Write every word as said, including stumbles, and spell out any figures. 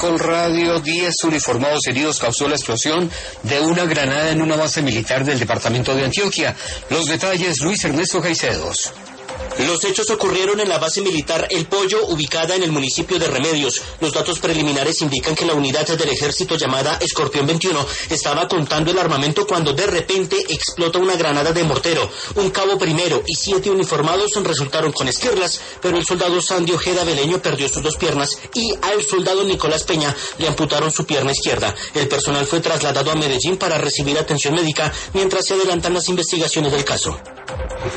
Caracol Radio, diez uniformados heridos causó la explosión de una granada en una base militar del departamento de Antioquia. Los detalles, Luis Ernesto Caicedos. Los hechos ocurrieron en la base militar El Pollo, ubicada en el municipio de Remedios. Los datos preliminares indican que la unidad del ejército llamada Escorpión veintiuno estaba contando el armamento cuando de repente explota una granada de mortero. Un cabo primero y siete uniformados resultaron con esquirlas, pero el soldado Sandy Ojeda Beleño perdió sus dos piernas y al soldado Nicolás Peña le amputaron su pierna izquierda. El personal fue trasladado a Medellín para recibir atención médica mientras se adelantan las investigaciones del caso.